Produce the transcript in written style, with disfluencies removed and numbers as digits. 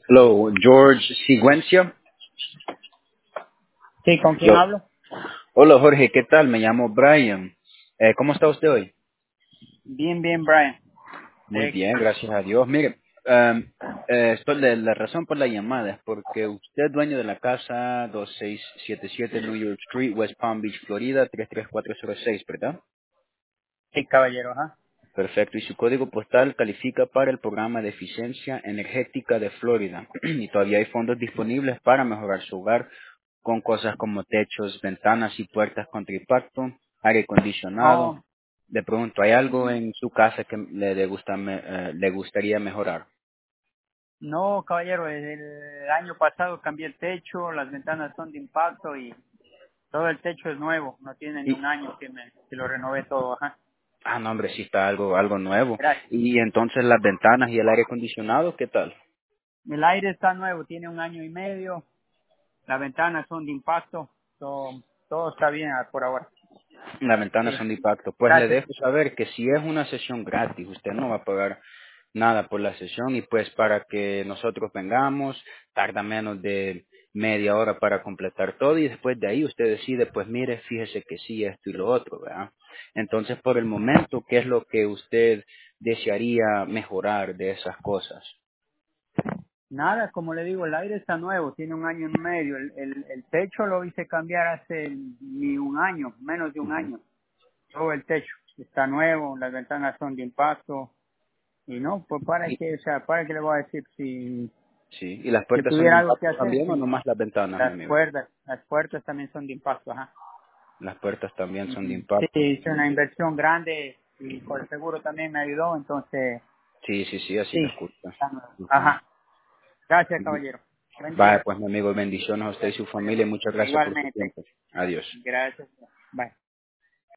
Hello, George Sigüencia. Sí, ¿con quién Yo. hablo? Hola Jorge, ¿qué tal? Me llamo Brian. ¿Cómo está usted hoy? Bien, bien, Brian. Muy bien, gracias a Dios. Mire, la razón por la llamada es porque usted es dueño de la casa 2677 New York Street, West Palm Beach, Florida, 33406, ¿verdad? Sí, caballero, ajá. Perfecto. Y su código postal califica para el programa de eficiencia energética de Florida. Y todavía hay fondos disponibles para mejorar su hogar con cosas como techos, ventanas y puertas contra impacto, aire acondicionado. Oh, Le pregunto, ¿hay algo mm, en su casa que le gustaría mejorar? no, caballero, desde el año pasado cambié el techo, las ventanas son de impacto y todo el techo es nuevo, no tiene ni Y, un año que lo renové todo, ajá. no, hombre, sí está algo nuevo. Gracias. Y entonces las ventanas y el aire acondicionado, ¿qué tal? El aire está nuevo, tiene un año y medio, las ventanas son de impacto, todo está bien por ahora. Las ventanas Sí, son de impacto. Pues le gracias. dejo saber que si es una sesión gratis, usted no va a pagar nada por la sesión y pues para que nosotros vengamos, tarda menos de media hora para completar todo y después de ahí usted decide, pues mire, fíjese que sí, esto y lo otro, ¿verdad? Entonces, por el momento, ¿qué es lo que usted desearía mejorar de esas cosas? Nada, como le digo, el aire está nuevo, tiene un año y medio. El techo lo hice cambiar hace ni un año, menos de un Ujú. año. Todo el techo está nuevo, las ventanas son de impacto. Y no, pues para Y, qué, o sea, para qué le voy a decir sí, ¿y las si puertas son de tuviera algo que impacto hacer, también o sí. nomás las ventanas, mi amigo? Las puertas también son de impacto, ajá. Las puertas también son de Ujú. Sí, impacto. hice una inversión grande y por el seguro también me ayudó, entonces, Sí, sí, sí, así sí, se escucha. está nuevo. Ujú. Ajá. Gracias, caballero. Buen Vaya, día. pues mi amigo, bendiciones a usted y Gracias, su familia caballero. y muchas gracias por su Igualmente. tiempo. Adiós. Gracias. Bye.